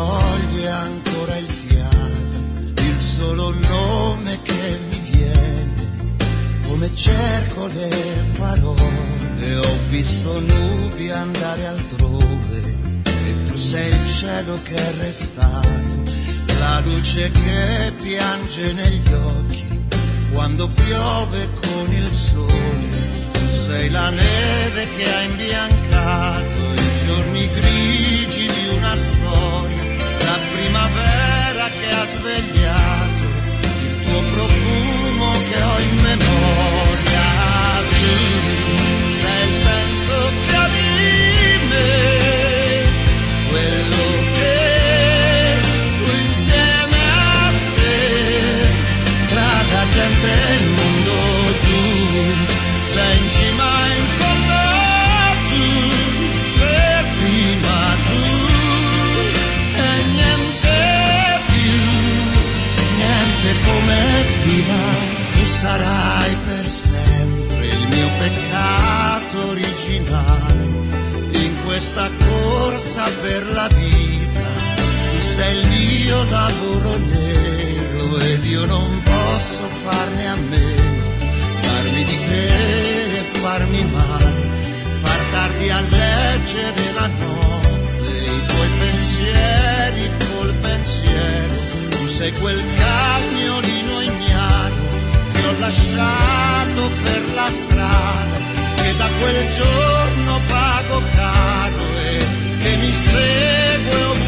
toglie ancora il fiato, il solo nome che mi viene, come cerco le parole, ho visto nubi andare altrove, e tu sei il cielo che è restato, la luce che piange negli occhi, quando piove con il sole, tu sei la neve che ha imbiancato i giorni grigi di una storia, la primavera che ha svegliato il tuo profumo che ho in memoria. Tu sei il senso che ha di me, quello che fu insieme a te, tra la gente e il mondo. Tu sei in cima e in fondo, tu per prima, tu e niente più, niente come prima. Tu sarai per sempre il mio peccato originale, in questa corsa per la vita. Tu sei il mio lavoro nero ed io non posso farne a meno, farmi di te e farmi male, far tardi a leggere la notte, i tuoi pensieri col pensiero. Tu sei quel cagnolino ignaro che ho lasciato per la strada, che da quel giorno pago caro e che mi segue